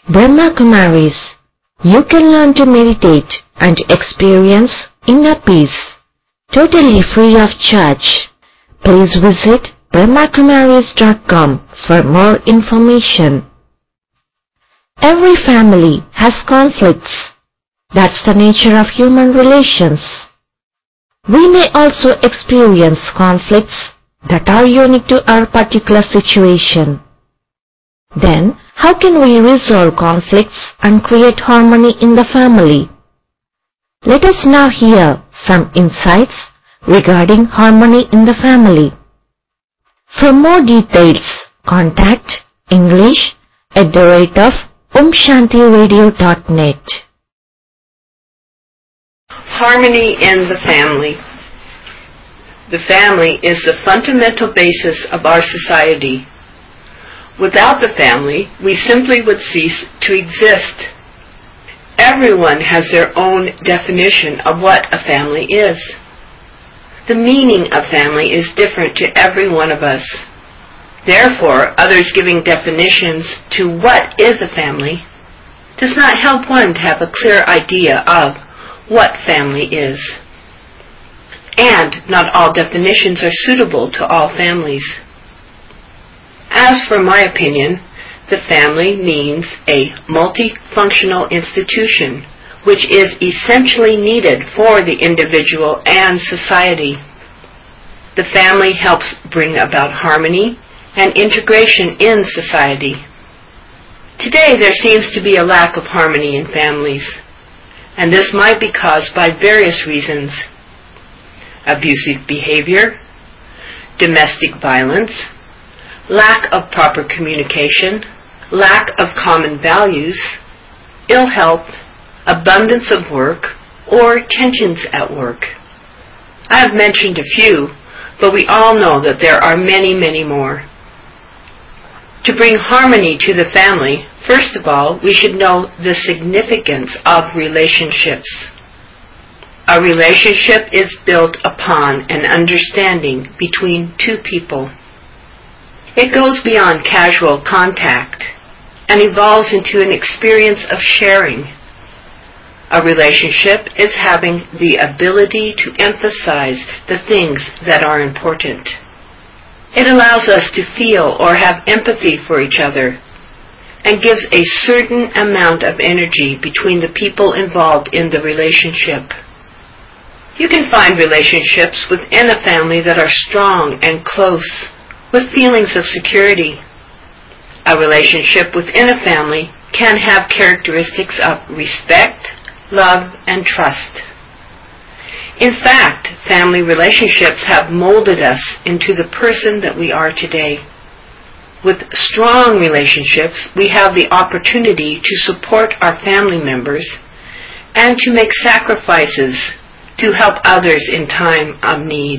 Brahma Kumaris, you can learn to meditate and experience inner peace, totally free of charge. Please visit brahmakumaris.com for more information. Every family has conflicts. That's the nature of human relations. We may also experience conflicts that are unique to our particular situation. Then, how can we resolve conflicts and create harmony in the family? Let us now hear some insights regarding harmony in the family. For more details, contact english@omshanti.radio.net. Harmony in the family. The family is the fundamental basis of our society. Without the family, we simply would cease to exist. Everyone has their own definition of what a family is. The meaning of family is different to every one of us. Therefore, others giving definitions to what is a family does not help one to have a clear idea of what family is. And not all definitions are suitable to all families. As for my opinion, the family means a multifunctional institution which is essentially needed for the individual and society. The family helps bring about harmony and integration in society. Today there seems to be a lack of harmony in families, and this might be caused by various reasons: abusive behavior, domestic violence, lack of proper communication, lack of common values, ill health, abundance of work, or tensions at work. I have mentioned a few, but we all know that there are many, many more. To bring harmony to the family, first of all, we should know the significance of relationships. A relationship is built upon an understanding between two people. It goes beyond casual contact and evolves into an experience of sharing. A relationship is having the ability to emphasize the things that are important. It allows us to feel or have empathy for each other and gives a certain amount of energy between the people involved in the relationship. You can find relationships within a family that are strong and close, with feelings of security. A relationship within a family can have characteristics of respect, love, and trust. In fact, family relationships have molded us into the person that we are today. With strong relationships, we have the opportunity to support our family members and to make sacrifices to help others in time of need.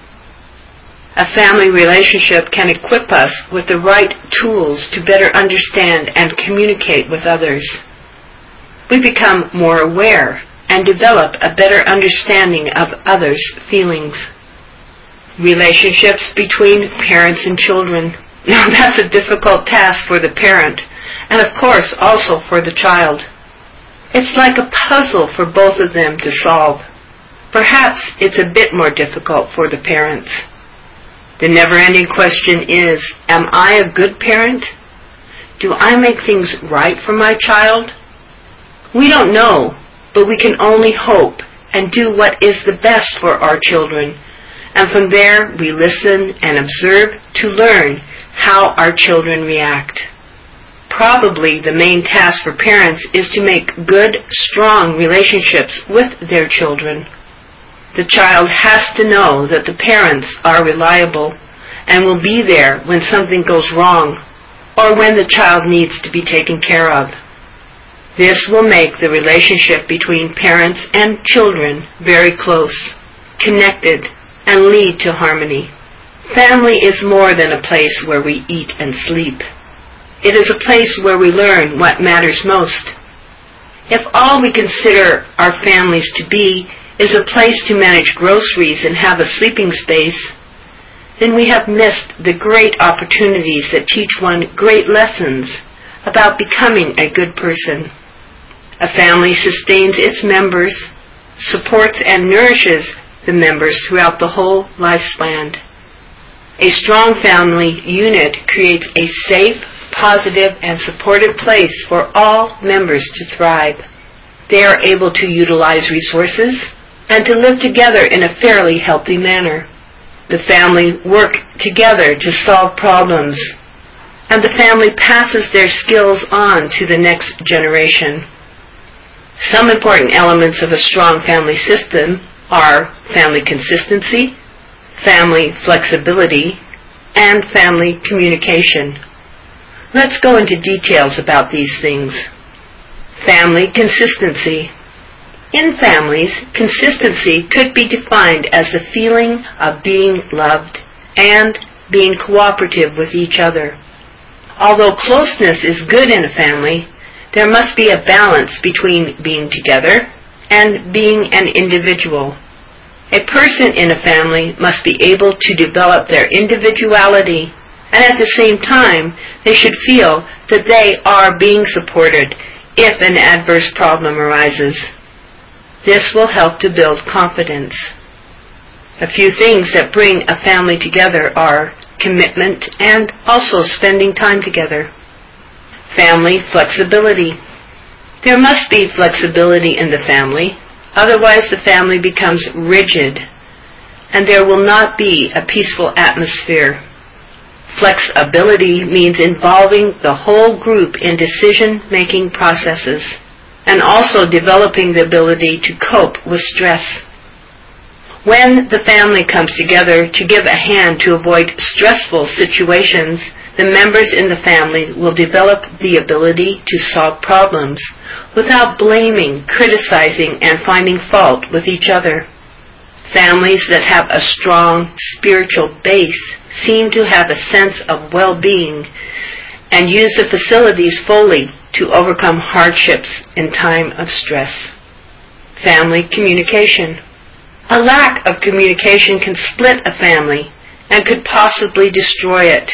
A family relationship can equip us with the right tools to better understand and communicate with others. We become more aware and develop a better understanding of others' feelings. Relationships between parents and children. Now that's a difficult task for the parent, and of course also for the child. It's like a puzzle for both of them to solve. Perhaps it's a bit more difficult for the parents. The never-ending question is, am I a good parent? Do I make things right for my child? We don't know, but we can only hope and do what is the best for our children, and from there we listen and observe to learn how our children react. Probably the main task for parents is to make good, strong relationships with their children. The child has to know that the parents are reliable and will be there when something goes wrong or when the child needs to be taken care of. This will make the relationship between parents and children very close, connected, and lead to harmony. Family is more than a place where we eat and sleep. It is a place where we learn what matters most. If all we consider our families to be is a place to manage groceries and have a sleeping space, then we have missed the great opportunities that teach one great lessons about becoming a good person. A family sustains its members, supports and nourishes the members throughout the whole lifespan. A strong family unit creates a safe, positive, and supportive place for all members to thrive. They are able to utilize resources and to live together in a fairly healthy manner. The family work together to solve problems, and the family passes their skills on to the next generation. Some important elements of a strong family system are family consistency, family flexibility, and family communication. Let's go into details about these things. Family consistency. In families, consistency could be defined as the feeling of being loved and being cooperative with each other. Although closeness is good in a family, there must be a balance between being together and being an individual. A person in a family must be able to develop their individuality, and at the same time, they should feel that they are being supported if an adverse problem arises. This will help to build confidence. A few things that bring a family together are commitment and also spending time together. Family flexibility. There must be flexibility in the family, otherwise the family becomes rigid, and there will not be a peaceful atmosphere. Flexibility means involving the whole group in decision-making processes, and also developing the ability to cope with stress. When the family comes together to give a hand to avoid stressful situations, the members in the family will develop the ability to solve problems without blaming, criticizing, and finding fault with each other. Families that have a strong spiritual base seem to have a sense of well-being and use the facilities fully to overcome hardships in time of stress. Family communication. A lack of communication can split a family and could possibly destroy it.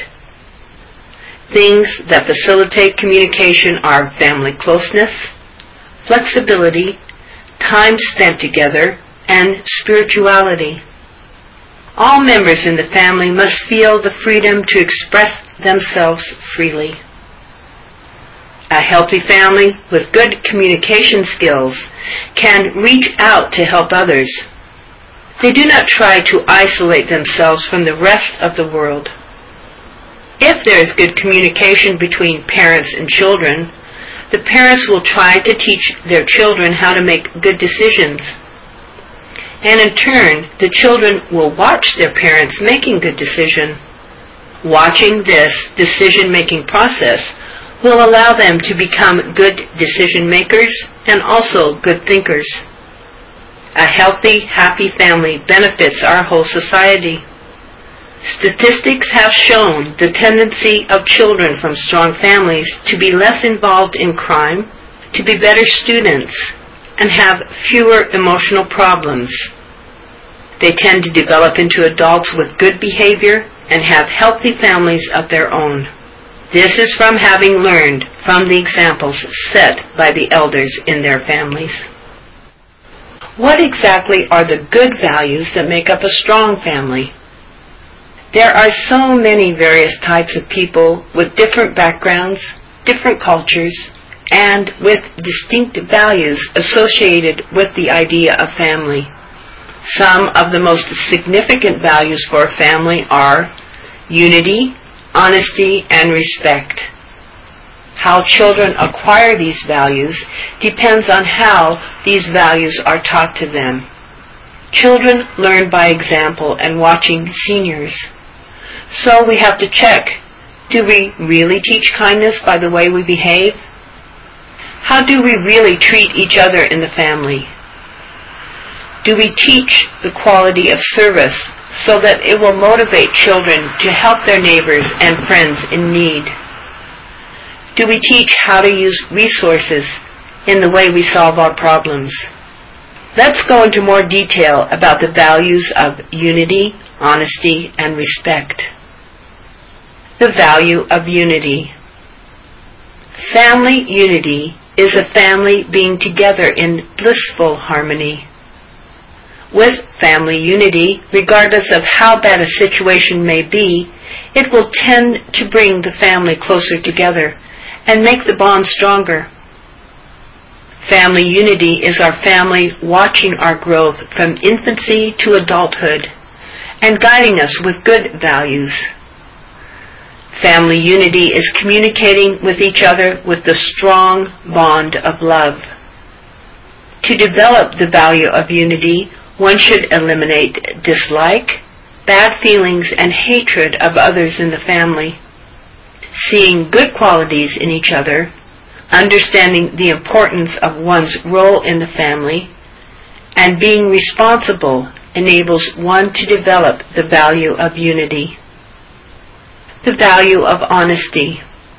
Things that facilitate communication are family closeness, flexibility, time spent together, and spirituality. All members in the family must feel the freedom to express themselves freely. A healthy family with good communication skills can reach out to help others. They do not try to isolate themselves from the rest of the world. If there is good communication between parents and children, the parents will try to teach their children how to make good decisions. And in turn, the children will watch their parents making good decisions. Watching this decision-making process will allow them to become good decision makers and also good thinkers. A healthy, happy family benefits our whole society. Statistics have shown the tendency of children from strong families to be less involved in crime, to be better students, and have fewer emotional problems. They tend to develop into adults with good behavior and have healthy families of their own. This is from having learned from the examples set by the elders in their families. What exactly are the good values that make up a strong family? There are so many various types of people with different backgrounds, different cultures, and with distinct values associated with the idea of family. Some of the most significant values for a family are unity, honesty, and respect. How children acquire these values depends on how these values are taught to them. Children learn by example and watching seniors. So we have to check, do we really teach kindness by the way we behave? How do we really treat each other in the family? Do we teach the quality of service so that it will motivate children to help their neighbors and friends in need? Do we teach how to use resources in the way we solve our problems? Let's go into more detail about the values of unity, honesty, and respect. The value of unity. Family unity is a family being together in blissful harmony. With family unity, regardless of how bad a situation may be, it will tend to bring the family closer together and make the bond stronger. Family unity is our family watching our growth from infancy to adulthood and guiding us with good values. Family unity is communicating with each other with the strong bond of love. To develop the value of unity, one should eliminate dislike, bad feelings, and hatred of others in the family. Seeing good qualities in each other, understanding the importance of one's role in the family, and being responsible enables one to develop the value of unity. The value of honesty.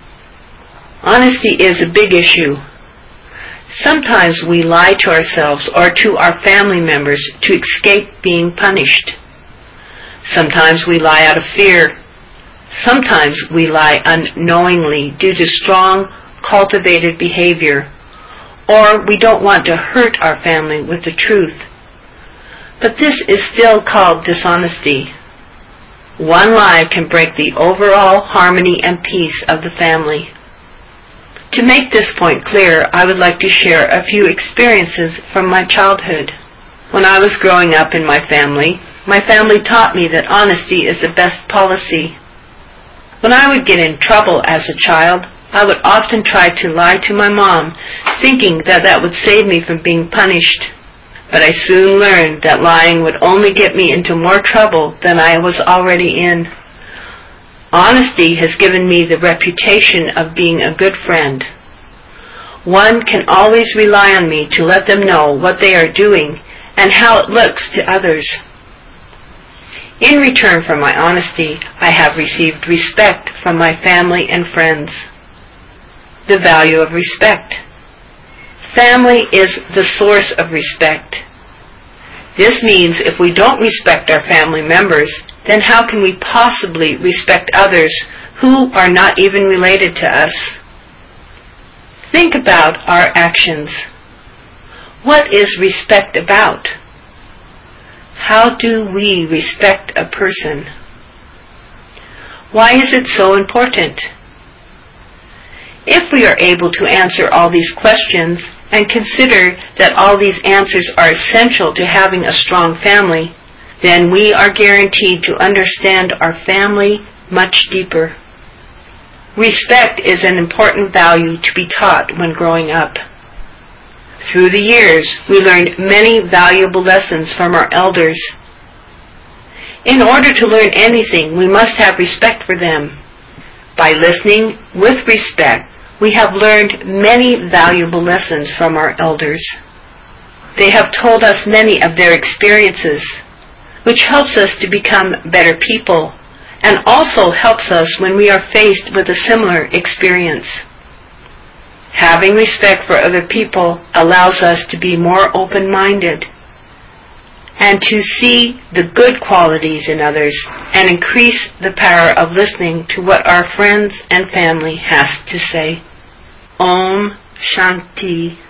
Honesty is a big issue. Sometimes we lie to ourselves or to our family members to escape being punished. Sometimes we lie out of fear. Sometimes we lie unknowingly due to strong, cultivated behavior, or we don't want to hurt our family with the truth. But this is still called dishonesty. One lie can break the overall harmony and peace of the family. To make this point clear, I would like to share a few experiences from my childhood. When I was growing up in my family taught me that honesty is the best policy. When I would get in trouble as a child, I would often try to lie to my mom, thinking that that would save me from being punished. But I soon learned that lying would only get me into more trouble than I was already in. Honesty has given me the reputation of being a good friend. One can always rely on me to let them know what they are doing and how it looks to others. In return for my honesty, I have received respect from my family and friends. The value of respect. Family is the source of respect. This means if we don't respect our family members, then how can we possibly respect others who are not even related to us? Think about our actions. What is respect about? How do we respect a person? Why is it so important? If we are able to answer all these questions and consider that all these answers are essential to having a strong family, then we are guaranteed to understand our family much deeper. Respect is an important value to be taught when growing up. Through the years, we learned many valuable lessons from our elders. In order to learn anything, we must have respect for them. By listening with respect, we have learned many valuable lessons from our elders. They have told us many of their experiences, which helps us to become better people and also helps us when we are faced with a similar experience. Having respect for other people allows us to be more open-minded and to see the good qualities in others and increase the power of listening to what our friends and family has to say. Om Shanti